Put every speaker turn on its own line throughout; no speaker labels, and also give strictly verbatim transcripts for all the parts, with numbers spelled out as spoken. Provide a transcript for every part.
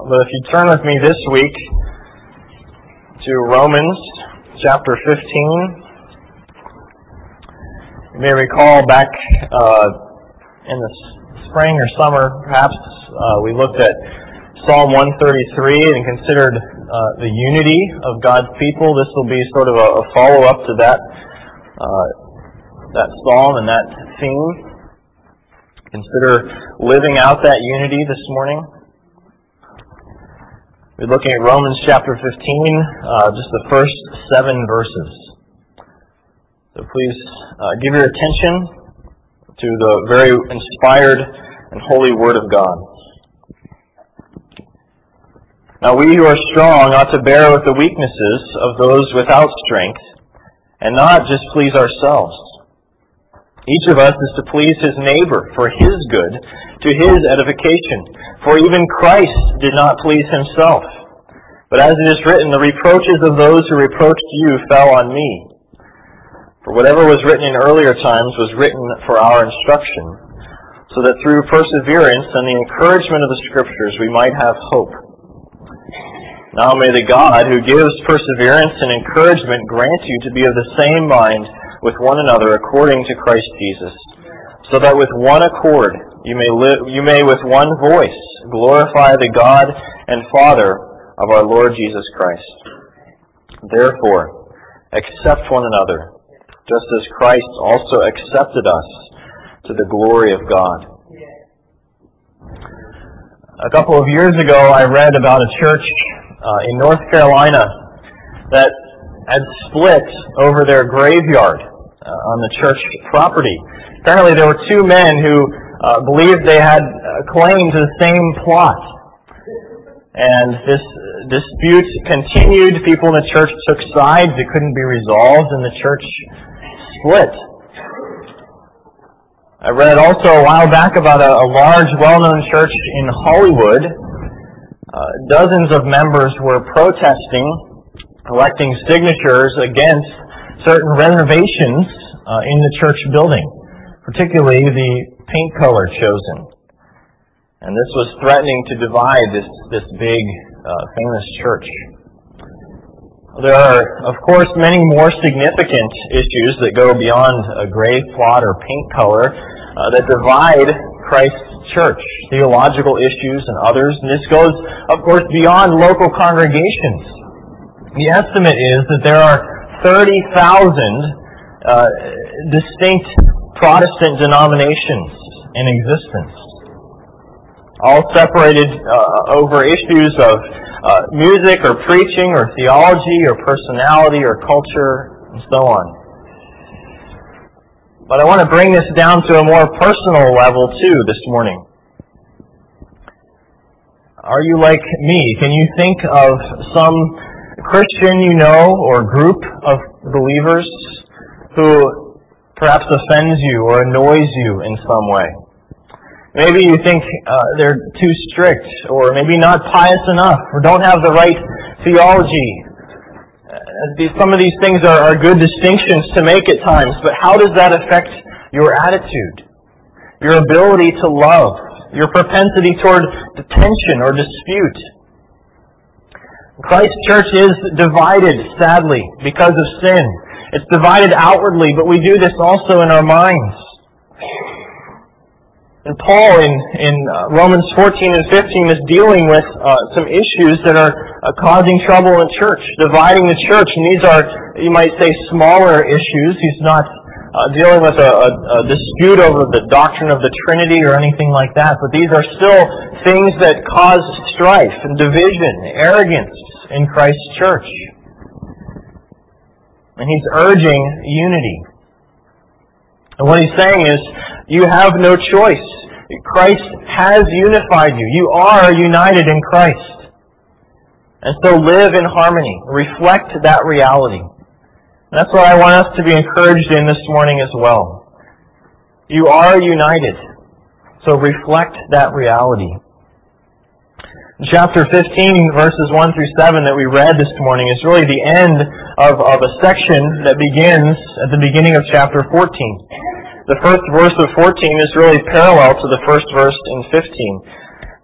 But if you turn with me this week to Romans chapter fifteen, you may recall back uh, in the spring or summer, perhaps, uh, we looked at Psalm one thirty-three and considered uh, the unity of God's people. This will be sort of a, a follow-up to that uh, that psalm and that theme. Consider living out that unity this morning. We're looking at Romans chapter fifteen, uh, just the first seven verses. So please uh, give your attention to the very inspired and holy Word of God. Now we who are strong ought to bear with the weaknesses of those without strength, and not just please ourselves. Each of us is to please his neighbor for his good, to his edification. For even Christ did not please himself. But as it is written, the reproaches of those who reproached you fell on me. For whatever was written in earlier times was written for our instruction, so that through perseverance and the encouragement of the Scriptures we might have hope. Now may the God who gives perseverance and encouragement grant you to be of the same mind with one another according to Christ Jesus, so that with one accord you may live, you may with one voice glorify the God and Father of our Lord Jesus Christ. Therefore, accept one another, just as Christ also accepted us to the glory of God. A couple of years ago, I read about a church uh, in North Carolina that had split over their graveyard uh, on the church property. Apparently there were two men who uh, believed they had a claim to the same plot. And this dispute continued. People in the church took sides. It couldn't be resolved, and the church split. I read also a while back about a, a large, well-known church in Hollywood. Uh, dozens of members were protesting, collecting signatures against certain renovations uh, in the church building, particularly the paint color chosen. And this was threatening to divide this, this big, uh, famous church. There are, of course, many more significant issues that go beyond a grave plot or paint color uh, that divide Christ's church, theological issues and others. And this goes, of course, beyond local congregations. The estimate is that there are thirty thousand uh, distinct Protestant denominations in existence, all separated uh, over issues of uh, music or preaching or theology or personality or culture and so on. But I want to bring this down to a more personal level too this morning. Are you like me? Can you think of some Christian you know or group of believers who perhaps offends you or annoys you in some way? Maybe you think uh, they're too strict, or maybe not pious enough, or don't have the right theology. Uh, these, some of these things are, are good distinctions to make at times, but how does that affect your attitude, your ability to love, your propensity toward detention or dispute? Christ's church is divided, sadly, because of sin. It's divided outwardly, but we do this also in our minds. And Paul in, in Romans fourteen and fifteen is dealing with uh, some issues that are uh, causing trouble in church, dividing the church. And these are, you might say, smaller issues. He's not uh, dealing with a, a, a dispute over the doctrine of the Trinity or anything like that. But these are still things that cause strife and division, arrogance in Christ's church. And he's urging unity. And what he's saying is, you have no choice. Christ has unified you. You are united in Christ. And so live in harmony. Reflect that reality. And that's what I want us to be encouraged in this morning as well. You are united. So reflect that reality. In chapter fifteen, verses one through seven that we read this morning is really the end of, of a section that begins at the beginning of chapter fourteen. The first verse of fourteen is really parallel to the first verse in fifteen.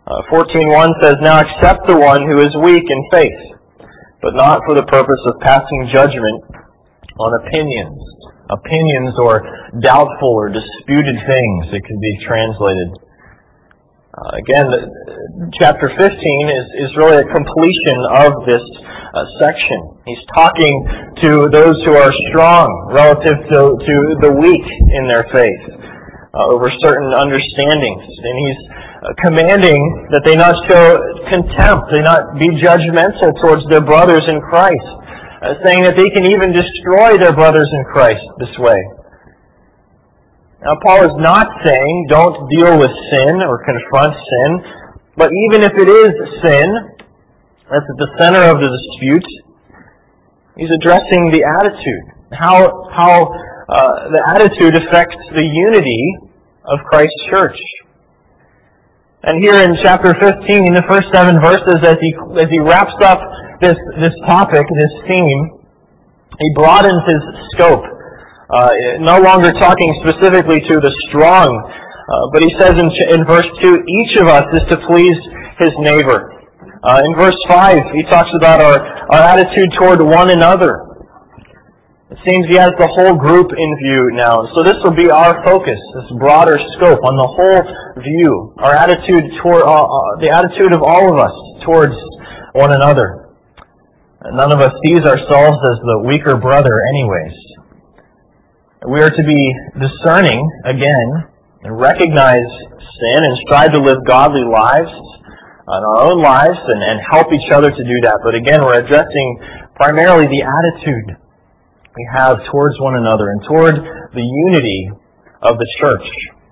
Uh, fourteen one says, "Now accept the one who is weak in faith, but not for the purpose of passing judgment on opinions." Opinions or doubtful or disputed things, it could be translated. Uh, again, chapter fifteen is, is really a completion of this uh, section. He's talking to those who are strong relative to, to the weak in their faith uh, over certain understandings. And he's uh, commanding that they not show contempt, they not be judgmental towards their brothers in Christ, uh, saying that they can even destroy their brothers in Christ this way. Now, Paul is not saying don't deal with sin or confront sin, but even if it is sin that's at the center of the dispute, he's addressing the attitude, how how uh, the attitude affects the unity of Christ's church. And here in chapter fifteen, the first seven verses, as he as he wraps up this this topic, this theme, he broadens his scope. Uh, no longer talking specifically to the strong, uh, but he says in, in verse two, each of us is to please his neighbor. Uh, in verse five, he talks about our, our attitude toward one another. It seems he has the whole group in view now. So this will be our focus, this broader scope on the whole view. Our attitude toward, uh, uh, the attitude of all of us towards one another. None of us sees ourselves as the weaker brother anyways. We are to be discerning, again, and recognize sin and strive to live godly lives in our own lives and, and help each other to do that. But again, we're addressing primarily the attitude we have towards one another and toward the unity of the church.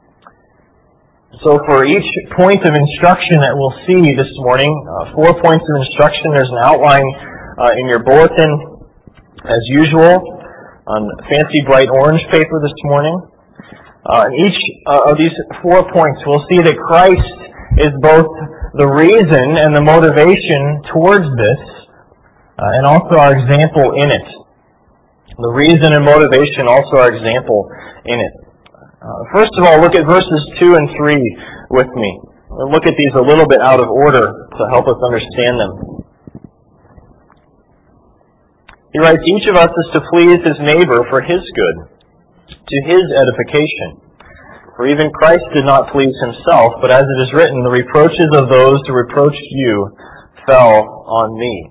So for each point of instruction that we'll see this morning, uh, four points of instruction, there's an outline uh, in your bulletin as usual, on fancy bright orange paper this morning. Uh, in each uh, of these four points, we'll see that Christ is both the reason and the motivation towards this, uh, and also our example in it. The reason and motivation, also our example in it. Uh, first of all, look at verses two and three with me. We'll look at these a little bit out of order to help us understand them. He writes, each of us is to please his neighbor for his good, to his edification. For even Christ did not please himself, but as it is written, the reproaches of those who reproached you fell on me.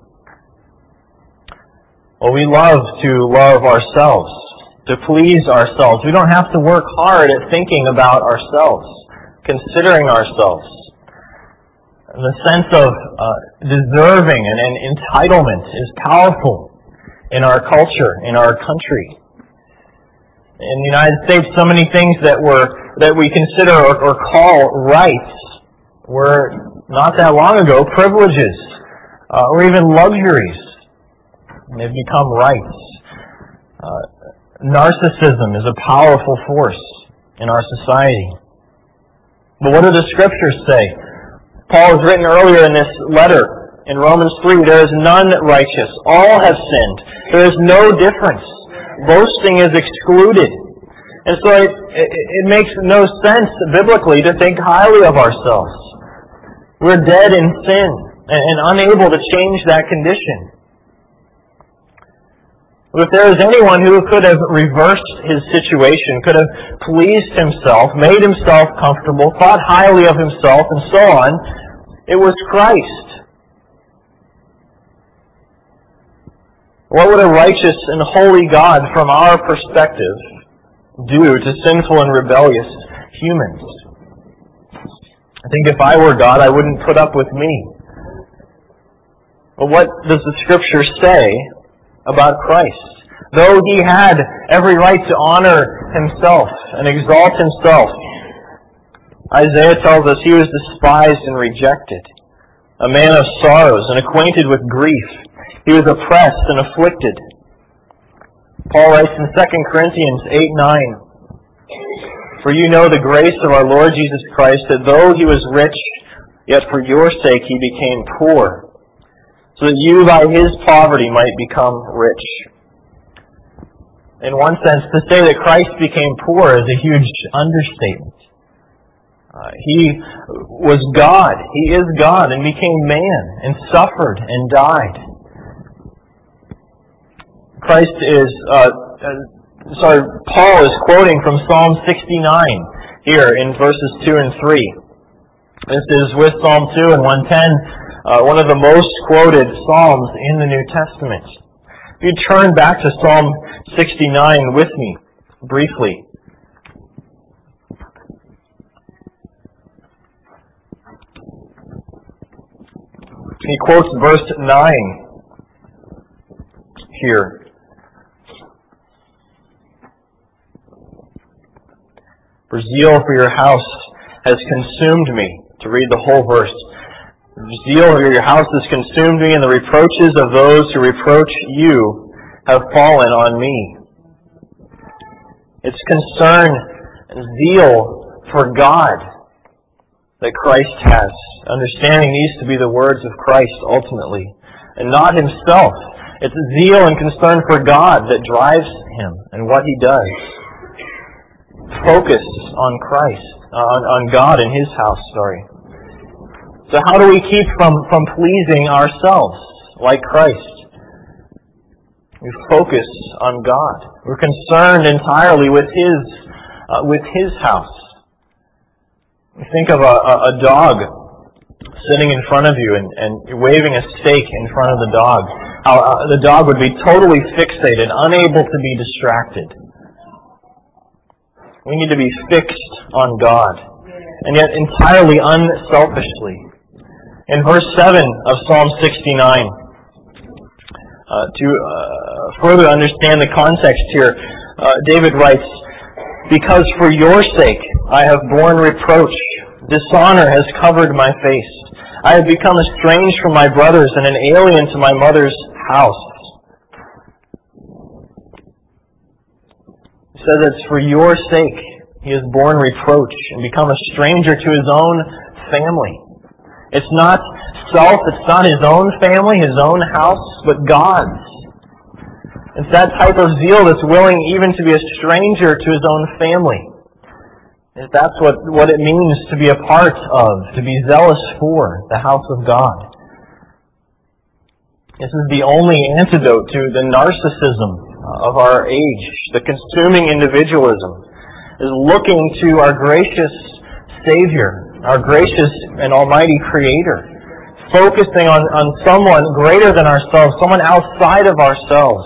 Well, we love to love ourselves, to please ourselves. We don't have to work hard at thinking about ourselves, considering ourselves. The sense of uh, deserving and, and entitlement is powerful in our culture, in our country. In the United States, so many things that were that we consider or, or call rights were not that long ago privileges uh, or even luxuries. And they've become rights. Uh, narcissism is a powerful force in our society. But what do the Scriptures say? Paul has written earlier in this letter in Romans three, there is none righteous. All have sinned. There is no difference. Boasting is excluded. And so it, it, it makes no sense biblically to think highly of ourselves. We're dead in sin and, and unable to change that condition. If there is anyone who could have reversed his situation, could have pleased himself, made himself comfortable, thought highly of himself, and so on, it was Christ. What would a righteous and holy God, from our perspective, do to sinful and rebellious humans? I think if I were God, I wouldn't put up with me. But what does the Scripture say about Christ? Though he had every right to honor himself and exalt himself, Isaiah tells us he was despised and rejected, a man of sorrows and acquainted with grief. He was oppressed and afflicted. Paul writes in Second Corinthians eight nine, for you know the grace of our Lord Jesus Christ, that though he was rich, yet for your sake he became poor, so that you by his poverty might become rich. In one sense, to say that Christ became poor is a huge understatement. Uh, he was God. He is God and became man and suffered and died. Christ is, uh, uh, sorry, Paul is quoting from Psalm sixty-nine here in verses two and three. This is with Psalm two and one ten, uh, one of the most quoted Psalms in the New Testament. If you turn back to Psalm sixty-nine with me, briefly. He quotes verse nine here. For zeal for your house has consumed me. To read the whole verse. Zeal for your house has consumed me, and the reproaches of those who reproach you have fallen on me. It's concern and zeal for God that Christ has. Understanding these to be the words of Christ ultimately, and not himself. It's zeal and concern for God that drives him and what he does. Focus on Christ, on, on God and his house, sorry. So how do we keep from, from pleasing ourselves like Christ? We focus on God. We're concerned entirely with his, uh, with his house. You think of a, a, a dog sitting in front of you and, and waving a steak in front of the dog. How uh, the dog would be totally fixated, unable to be distracted. We need to be fixed on God, and yet entirely unselfishly. In verse seven of Psalm sixty-nine, uh, to uh, further understand the context here, uh, David writes, "Because for your sake I have borne reproach, dishonor has covered my face. I have become estranged from my brothers and an alien to my mother's house." He says it's for your sake he has borne reproach and become a stranger to his own family. It's not self, it's not his own family, his own house, but God's. It's that type of zeal that's willing even to be a stranger to his own family. That's what, what it means to be a part of, to be zealous for the house of God. This is the only antidote to the narcissism of our age, the consuming individualism, is looking to our gracious Savior, our gracious and almighty Creator, focusing on, on someone greater than ourselves, someone outside of ourselves.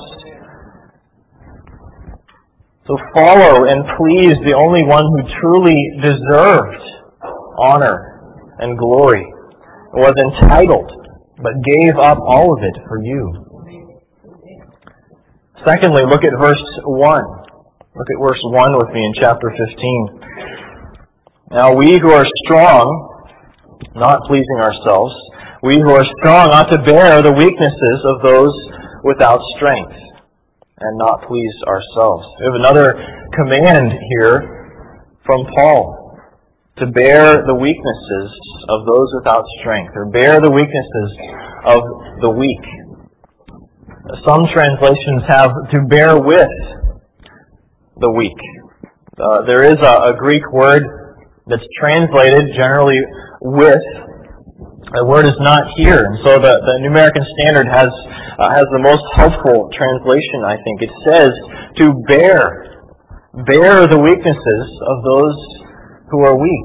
So follow and please the only one who truly deserved honor and glory, was entitled, but gave up all of it for you. Secondly, look at verse one. Look at verse one with me in chapter fifteen. Now we who are strong, not pleasing ourselves, we who are strong ought to bear the weaknesses of those without strength, and not please ourselves. We have another command here from Paul, to bear the weaknesses of those without strength, or bear the weaknesses of the weak. Some translations have to bear with the weak. Uh, there is a, a Greek word that's translated generally with. The word is not here, and so the, the New American Standard has uh, has the most helpful translation, I think. It says to bear, bear the weaknesses of those who are weak.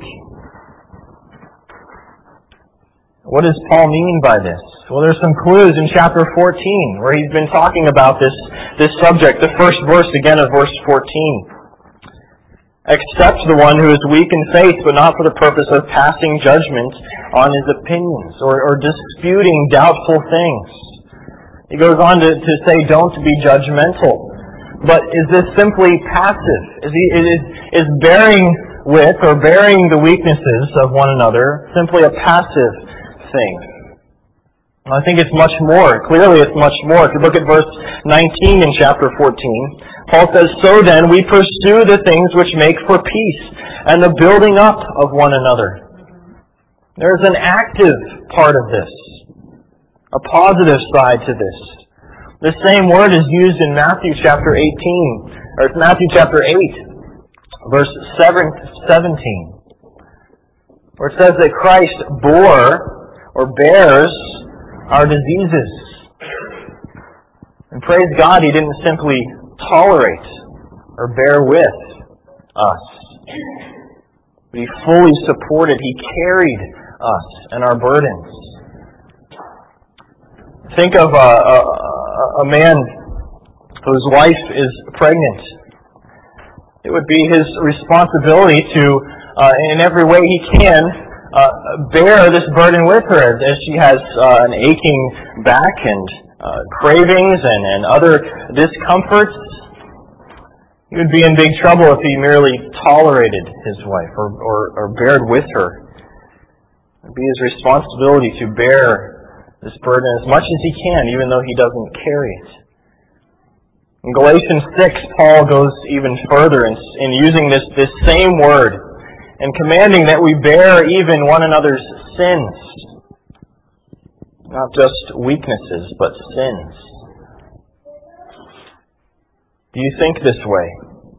What does Paul mean by this? Well, there's some clues in chapter fourteen where he's been talking about this, this subject. The first verse, again, of verse fourteen. Accept the one who is weak in faith, but not for the purpose of passing judgment on his opinions or, or disputing doubtful things. He goes on to, to say, don't be judgmental. But is this simply passive? Is, he, is, is bearing with or bearing the weaknesses of one another simply a passive thing? I think it's much more. Clearly it's much more. If you look at verse nineteen in chapter fourteen, Paul says, so then we pursue the things which make for peace and the building up of one another. There's an active part of this, a positive side to this. The same word is used in Matthew chapter eighteen, or Matthew chapter eight, verse seventeen. where it says that Christ bore or bears our diseases. And praise God, He didn't simply tolerate or bear with us, but He fully supported, He carried us and our burdens. Think of a, a, a man whose wife is pregnant. It would be his responsibility to, uh, in every way he can, uh, bear this burden with her as, as she has uh, an aching back and uh, cravings and, and other discomforts. He would be in big trouble if he merely tolerated his wife or, or, or bared with her. It would be his responsibility to bear this burden as much as he can, even though he doesn't carry it. In Galatians six, Paul goes even further in, in using this, this same word and commanding that we bear even one another's sins. Not just weaknesses, but sins. Do you think this way?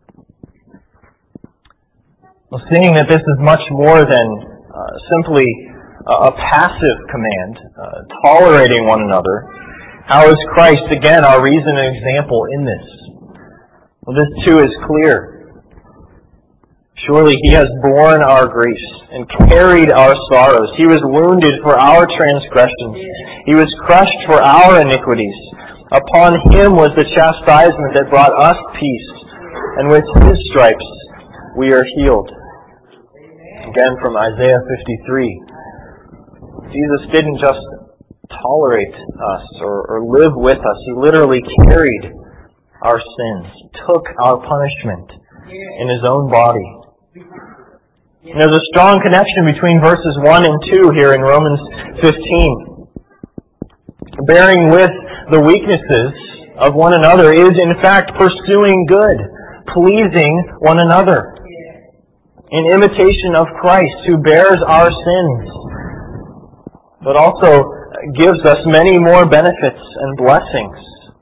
Well, seeing that this is much more than uh, simply a, a passive command, uh, tolerating one another, how is Christ, again, our reason and example in this? Well, this too is clear. Surely He has borne our griefs and carried our sorrows. He was wounded for our transgressions. He was crushed for our iniquities. Upon Him was the chastisement that brought us peace, and with His stripes we are healed. Again from Isaiah fifty-three. Jesus didn't just tolerate us or, or live with us. He literally carried our sins, took our punishment in His own body. And there's a strong connection between verses one and two here in Romans fifteen. Bearing with the weaknesses of one another is in fact pursuing good, pleasing one another, in imitation of Christ who bears our sins, but also gives us many more benefits and blessings.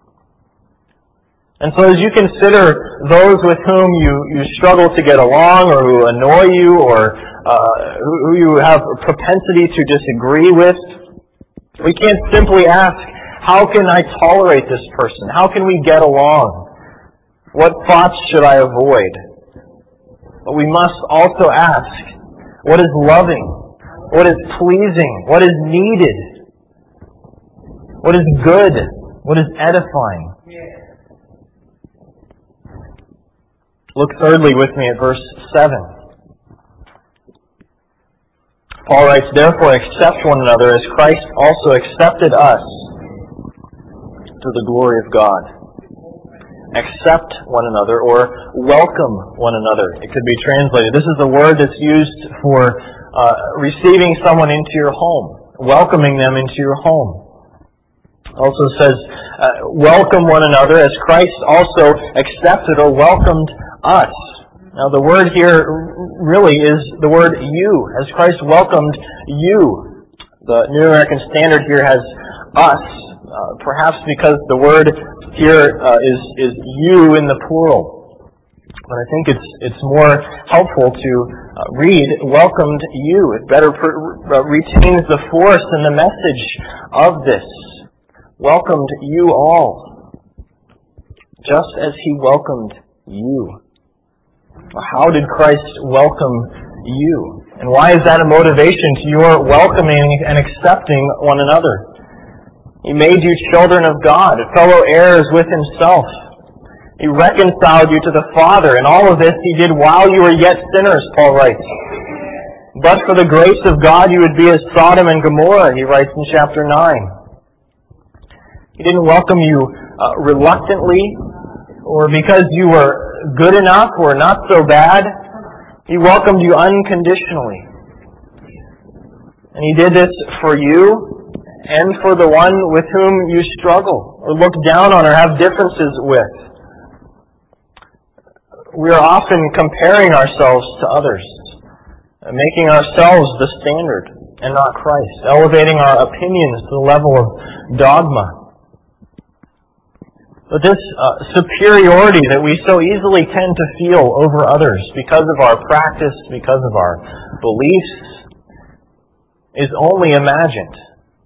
And so as you consider those with whom you, you struggle to get along or who annoy you or uh, who, who you have a propensity to disagree with, we can't simply ask, how can I tolerate this person? How can we get along? What thoughts should I avoid? But we must also ask, what is loving? What is pleasing? What is needed? What is good? What is edifying? Look thirdly with me at verse seven. Paul writes, therefore accept one another as Christ also accepted us to the glory of God. Accept one another or welcome one another. It could be translated. This is the word that's used for uh, receiving someone into your home, welcoming them into your home. Also says, uh, welcome one another as Christ also accepted or welcomed us. Now the word here really is the word you, as Christ welcomed you. The New American Standard here has us, uh, perhaps because the word here uh, is, is you in the plural. But I think it's it's more helpful to uh, read welcomed you. It better per, uh, retains the force and the message of this. Welcomed you all, just as He welcomed you. How did Christ welcome you? And why is that a motivation to your welcoming and accepting one another? He made you children of God, fellow heirs with Himself. He reconciled you to the Father, and all of this He did while you were yet sinners, Paul writes. But for the grace of God you would be as Sodom and Gomorrah, he writes in chapter nine. He didn't welcome you uh, reluctantly, or because you were good enough or not so bad. He welcomed you unconditionally. And He did this for you and for the one with whom you struggle or look down on or have differences with. We are often comparing ourselves to others, making ourselves the standard and not Christ, elevating our opinions to the level of dogma. But this uh, superiority that we so easily tend to feel over others because of our practice, because of our beliefs, is only imagined.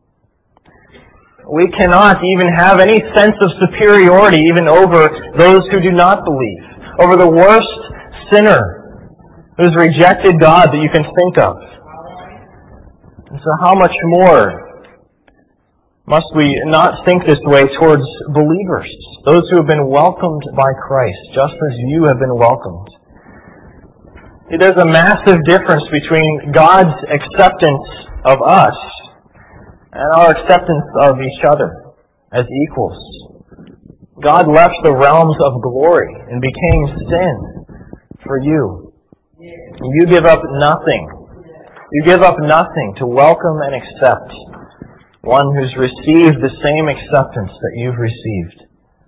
We cannot even have any sense of superiority even over those who do not believe, over the worst sinner who's rejected God that you can think of. And so how much more must we not think this way towards believers, those who have been welcomed by Christ, just as you have been welcomed? See, there's a massive difference between God's acceptance of us and our acceptance of each other as equals. God left the realms of glory and became sin for you. You give up nothing. You give up nothing to welcome and accept one who's received the same acceptance that you've received.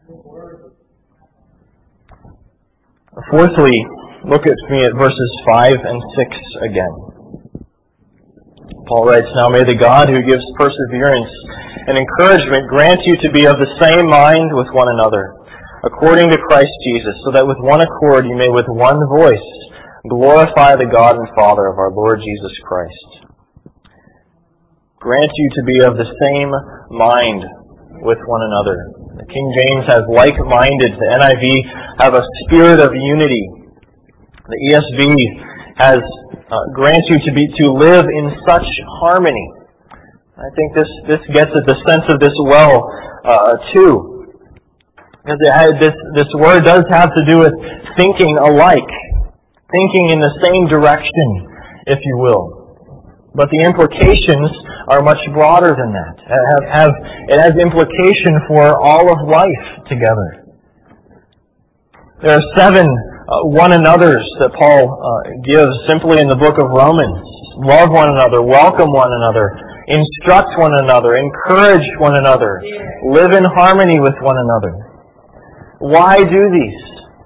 Fourthly, look at me at verses five and six again. Paul writes, "Now may the God who gives perseverance and encouragement grant you to be of the same mind with one another, according to Christ Jesus, so that with one accord you may with one voice glorify the God and Father of our Lord Jesus Christ." Grant you to be of the same mind with one another. The King James has like-minded. The N I V have a spirit of unity. The E S V has uh, grant you to be to live in such harmony. I think this this gets at the sense of this well uh, too, because it has, this this word does have to do with thinking alike, thinking in the same direction, if you will. But the implications are much broader than that. It, have, have, it has implication for all of life together. There are seven uh, one another's that Paul uh, gives simply in the book of Romans. Love one another, welcome one another, instruct one another, encourage one another, live in harmony with one another. Why do these?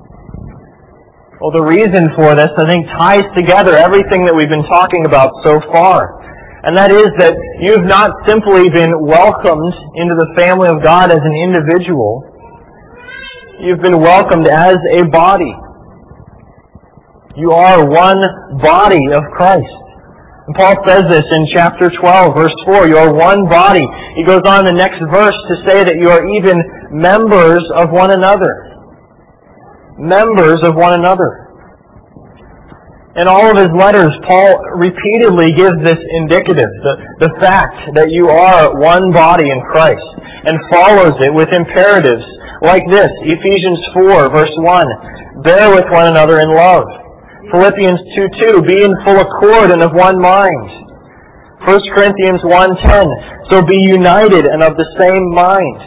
Well, the reason for this, I think, ties together everything that we've been talking about so far. And that is that you've not simply been welcomed into the family of God as an individual. You've been welcomed as a body. You are one body of Christ. And Paul says this in chapter twelve, verse four. You are one body. He goes on in the next verse to say that you are even members of one another. Members of one another. In all of his letters, Paul repeatedly gives this indicative, the, the fact that you are one body in Christ, and follows it with imperatives like this. Ephesians four, verse one, bear with one another in love. Philippians two two, be in full accord and of one mind. First Corinthians one ten, so be united and of the same mind.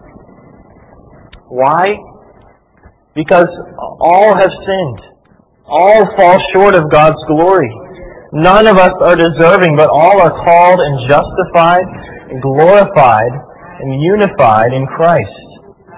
Why? Because all have sinned. All fall short of God's glory. None of us are deserving, but all are called and justified and glorified and unified in Christ.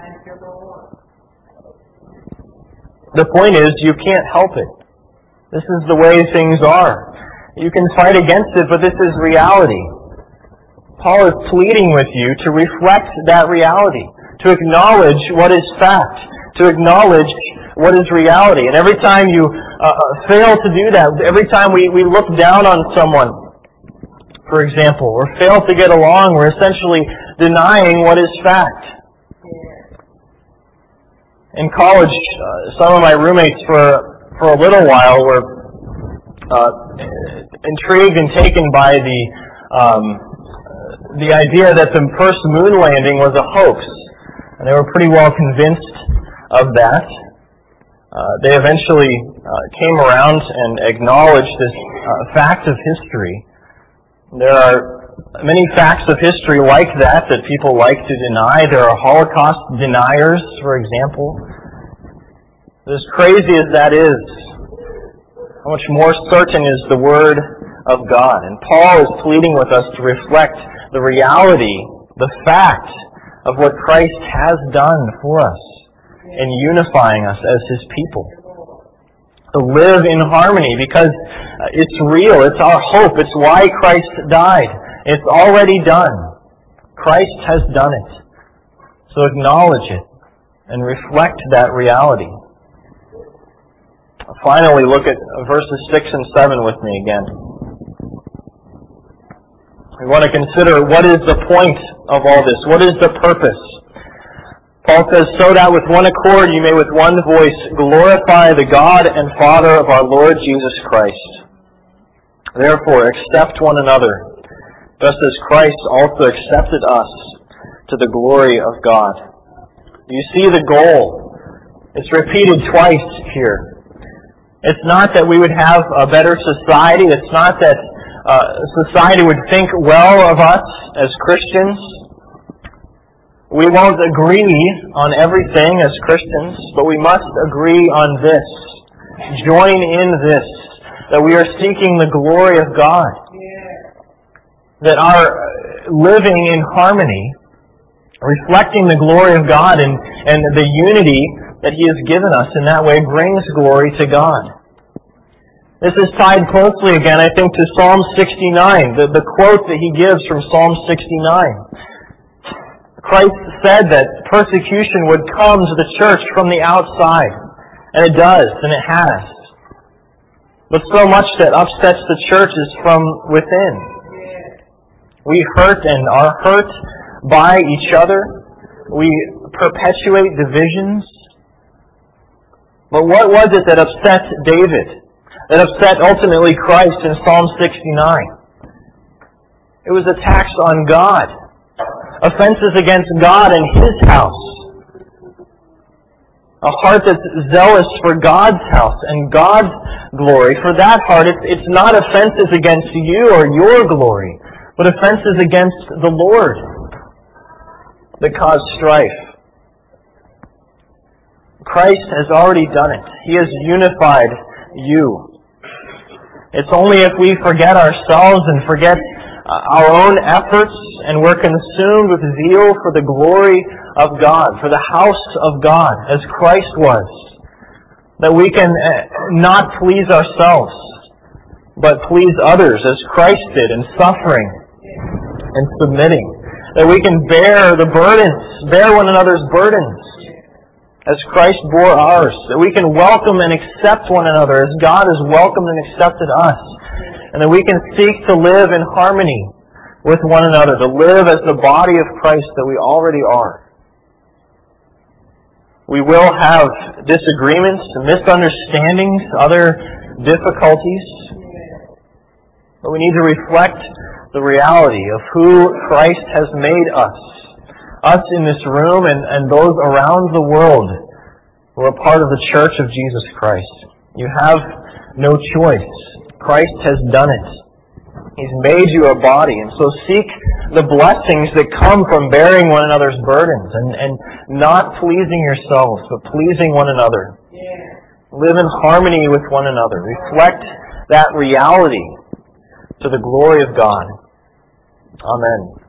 The point is, you can't help it. This is the way things are. You can fight against it, but this is reality. Paul is pleading with you to reflect that reality, to acknowledge what is fact, to acknowledge what is reality. And every time you uh, fail to do that, every time we, we look down on someone, for example, or fail to get along, we're essentially denying what is fact. In college, uh, some of my roommates for, for a little while were uh, intrigued and taken by the um, the idea that the first moon landing was a hoax. And they were pretty well convinced of that. Uh, they eventually uh, came around and acknowledged this uh, fact of history. There are many facts of history like that that people like to deny. There are Holocaust deniers, for example. As crazy as that is, how much more certain is the Word of God? And Paul is pleading with us to reflect the reality, the fact of what Christ has done for us in unifying us as His people. To live in harmony, because it's real, it's our hope, it's why Christ died. It's already done. Christ has done it. So acknowledge it and reflect that reality. Finally, look at verses six and seven with me again. We want to consider what is the point of all this? What is the purpose? Paul says, so that with one accord you may with one voice glorify the God and Father of our Lord Jesus Christ. Therefore, accept one another, just as Christ also accepted us to the glory of God. You see the goal. It's repeated twice here. It's not that we would have a better society. It's not that uh, society would think well of us as Christians. We won't agree on everything as Christians, but we must agree on this. Join in this, that we are seeking the glory of God. That our living in harmony, reflecting the glory of God and, and the unity that He has given us in that way brings glory to God. This is tied closely again, I think, to Psalm sixty-nine, the, the quote that he gives from Psalm sixty-nine. Christ said that persecution would come to the church from the outside. And it does, and it has. But so much that upsets the church is from within. We hurt and are hurt by each other. We perpetuate divisions. But what was it that upset David? That upset ultimately Christ in Psalm sixty-nine? It was attacks on God. Offenses against God and His house. A heart that's zealous for God's house and God's glory. For that heart, it's, it's not offenses against you or your glory, but offenses against the Lord that cause strife. Christ has already done it. He has unified you. It's only if we forget ourselves and forget our own efforts, and we're consumed with zeal for the glory of God, for the house of God, as Christ was, that we can not please ourselves, but please others, as Christ did, in suffering and submitting. That we can bear the burdens, bear one another's burdens, as Christ bore ours. That we can welcome and accept one another, as God has welcomed and accepted us. And that we can seek to live in harmony with one another, to live as the body of Christ that we already are. We will have disagreements, misunderstandings, other difficulties, but we need to reflect the reality of who Christ has made us. Us in this room and, and those around the world who are part of the Church of Jesus Christ. You have no choice. Christ has done it. He's made you a body, and so seek the blessings that come from bearing one another's burdens and, and not pleasing yourselves, but pleasing one another. Live in harmony with one another. Reflect that reality to the glory of God. Amen.